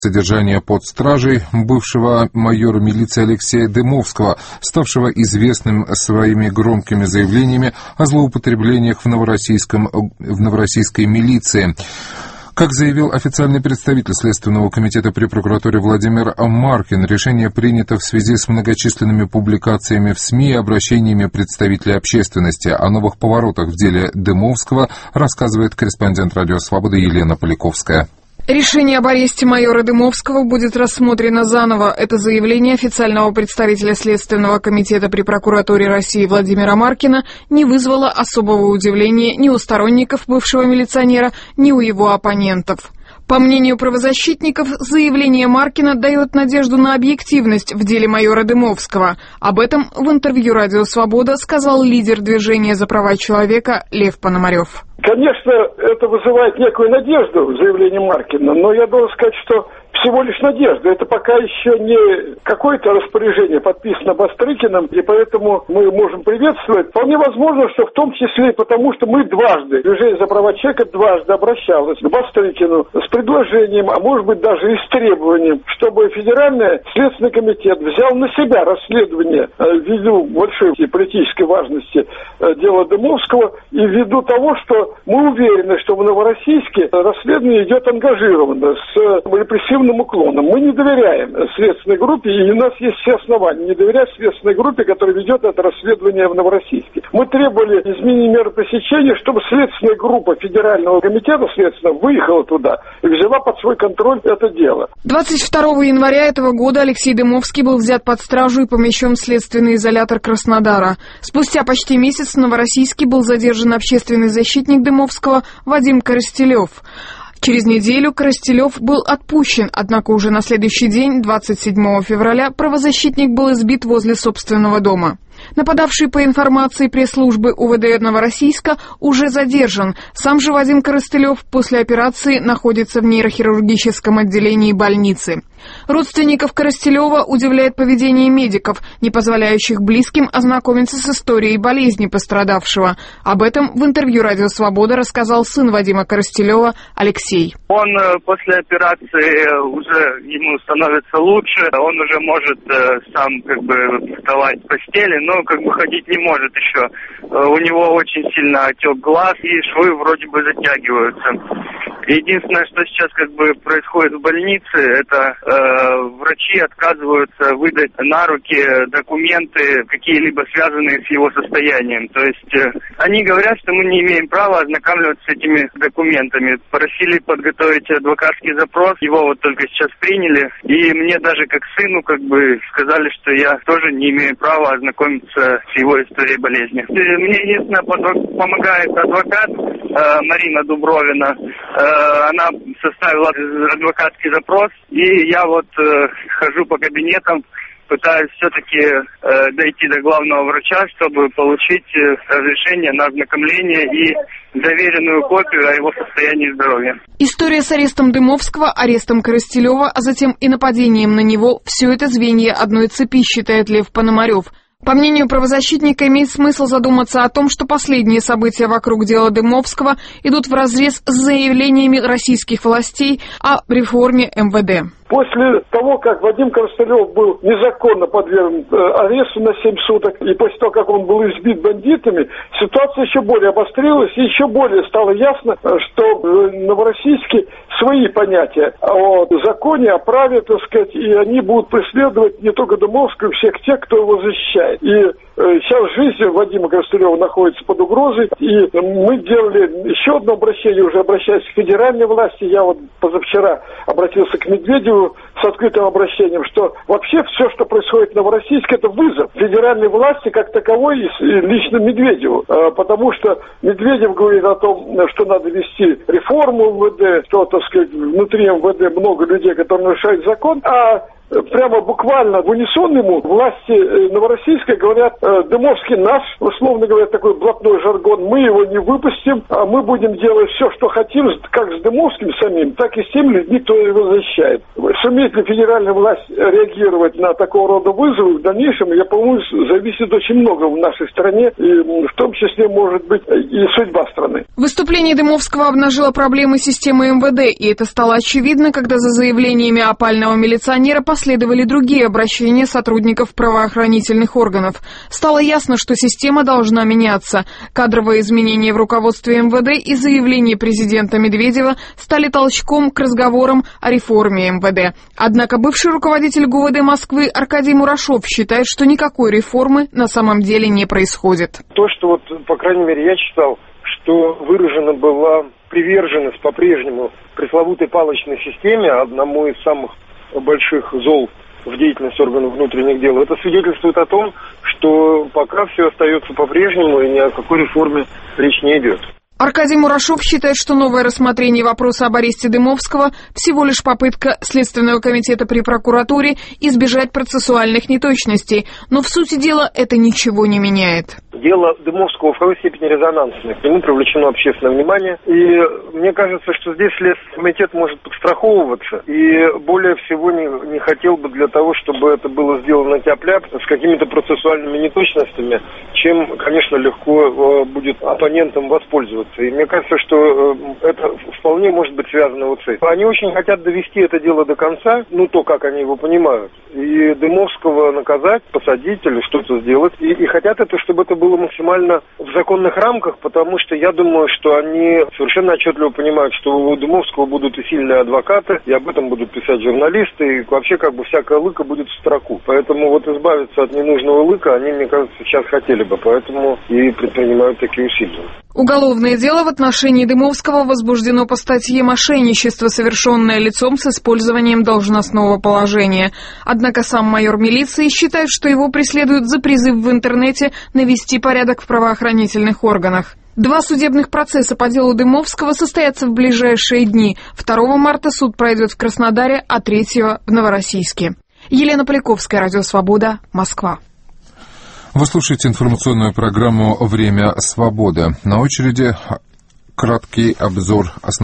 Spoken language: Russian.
Содержание под стражей бывшего майора милиции Алексея Дымовского, ставшего известным своими громкими заявлениями о злоупотреблениях в новороссийской милиции. Как заявил официальный представитель Следственного комитета при прокуратуре Владимир Маркин, решение принято в связи с многочисленными публикациями в СМИ и обращениями представителей общественности. О новых поворотах в деле Дымовского рассказывает корреспондент «Радио Свобода» Елена Поляковская. Решение об аресте майора Дымовского будет рассмотрено заново. Это заявление официального представителя Следственного комитета при прокуратуре России Владимира Маркина не вызвало особого удивления ни у сторонников бывшего милиционера, ни у его оппонентов. По мнению правозащитников, заявление Маркина дает надежду на объективность в деле майора Дымовского. Об этом в интервью «Радио Свобода» сказал лидер движения за права человека Лев Пономарев. Конечно, это вызывает некую надежду, заявление Маркина, но я должен сказать, что всего лишь надежда. Это пока еще не какое-то распоряжение подписано Бастрыкиным, и поэтому мы можем приветствовать. Вполне возможно, что в том числе и потому, что мы дважды, движение за права человека дважды обращалось к Бастрыкину с предложением, а может быть даже и с требованием, чтобы Федеральный Следственный комитет взял на себя расследование ввиду большой политической важности дела Дымовского и ввиду того, что мы уверены, что в Новороссийске расследование идет ангажированно, с репрессивным уклоном. Мы не доверяем следственной группе, и у нас есть все основания не доверять следственной группе, которая ведет это расследование в Новороссийске. Мы требовали изменения меры пресечения, чтобы следственная группа Федерального комитета следственного выехала туда и взяла под свой контроль это дело. 22 января этого года Алексей Дымовский был взят под стражу и помещен в следственный изолятор Краснодара. Спустя почти месяц в Новороссийске был задержан общественный защитник Дымовского Вадим Коростелев. Через неделю Коростелев был отпущен, однако уже на следующий день, 27 февраля, правозащитник был избит возле собственного дома. Нападавший, по информации пресс-службы УВД Новороссийска, уже задержан. Сам же Вадим Коростелев после операции находится в нейрохирургическом отделении больницы. Родственников Коростелева удивляет поведение медиков, не позволяющих близким ознакомиться с историей болезни пострадавшего. Об этом в интервью «Радио Свобода» рассказал сын Вадима Коростелева Алексей. Он после операции уже ему становится лучше, он уже может сам вставать с постели, но ходить не может еще. У него очень сильно отек глаз и швы вроде бы затягиваются. Единственное, что сейчас происходит в больнице, это врачи отказываются выдать на руки документы, какие-либо связанные с его состоянием. То есть они говорят, что мы не имеем права ознакомливаться с этими документами. Просили подготовить адвокатский запрос, его вот только сейчас приняли. И мне даже как сыну сказали, что я тоже не имею права ознакомиться с его историей болезни. Мне единственное помогает адвокат Марина Дубровина. Она составила адвокатский запрос, и я хожу по кабинетам, пытаюсь все-таки дойти до главного врача, чтобы получить разрешение на ознакомление и заверенную копию о его состоянии здоровья. История с арестом Дымовского, арестом Коростелева, а затем и нападением на него – все это звенья одной цепи, считает Лев Пономарев. По мнению правозащитника, имеет смысл задуматься о том, что последние события вокруг дела Дымовского идут вразрез с заявлениями российских властей о реформе МВД. После того, как Вадим Коростелев был незаконно подвергнут аресту на 7 суток, и после того, как он был избит бандитами, ситуация еще более обострилась, и еще более стало ясно, что в Новороссийске свои понятия о законе, о праве, и они будут преследовать не только Дымовского, всех тех, кто его защищает. И сейчас жизнь Вадима Коростелева находится под угрозой, и мы делали еще одно обращение, уже обращаясь к федеральной власти. Я позавчера обратился к Медведеву с открытым обращением, что вообще все, что происходит в Новороссийске, это вызов федеральной власти как таковой и лично Медведеву. Потому что Медведев говорит о том, что надо вести реформу МВД, что, внутри МВД много людей, которые нарушают закон, а прямо буквально в унисон ему власти Новороссийска говорят: Дымовский наш, условно говоря, такой блатной жаргон, мы его не выпустим, а мы будем делать все, что хотим, как с Дымовским самим, так и с теми людьми, кто его защищает. Сумеет ли федеральная власть реагировать на такого рода вызовы в дальнейшем, я, по-моему, зависит очень много в нашей стране, и в том числе, может быть, и судьба страны. Выступление Дымовского обнажило проблемы системы МВД, и это стало очевидно, когда за заявлениями опального милиционера последовали другие обращения сотрудников правоохранительных органов. Стало ясно, что система должна меняться. Кадровые изменения в руководстве МВД и заявления президента Медведева стали толчком к разговорам о реформе МВД. Однако бывший руководитель ГУВД Москвы Аркадий Мурашов считает, что никакой реформы на самом деле не происходит. То, что по крайней мере, я читал, что выражена была приверженность по-прежнему пресловутой палочной системе, одному из самых больших зол в деятельности органов внутренних дел, это свидетельствует о том, что пока все остается по-прежнему и ни о какой реформе речь не идет. Аркадий Мурашов считает, что новое рассмотрение вопроса об аресте Дымовского всего лишь попытка Следственного комитета при прокуратуре избежать процессуальных неточностей, но в сути дела это ничего не меняет. Дело Дымовского в какой степени резонансное, к нему привлечено общественное внимание, и мне кажется, что здесь Следственный комитет может подстраховываться, и более всего не хотел бы для того, чтобы это было сделано тяп-ляп с какими-то процессуальными неточностями, чем, конечно, легко будет оппонентам воспользоваться. И мне кажется, что это вполне может быть связано с этим. Они очень хотят довести это дело до конца, то, как они его понимают, и Дымовского наказать, посадить или что-то сделать. И хотят это, чтобы это было максимально в законных рамках, потому что я думаю, что они совершенно отчетливо понимают, что у Дымовского будут и сильные адвокаты, и об этом будут писать журналисты, и вообще всякая лыка будет в строку. Поэтому избавиться от ненужного лыка они, мне кажется, сейчас хотели бы, поэтому и предпринимают такие усилия. Уголовное дело в отношении Дымовского возбуждено по статье «Мошенничество, совершенное лицом с использованием должностного положения». Однако сам майор милиции считает, что его преследуют за призыв в интернете навести порядок в правоохранительных органах. 2 судебных процесса по делу Дымовского состоятся в ближайшие дни. 2 марта суд пройдет в Краснодаре, а 3 в Новороссийске. Елена Поляковская, Радио Свобода, Москва. Вы слушаете информационную программу «Время свободы». На очереди краткий обзор основных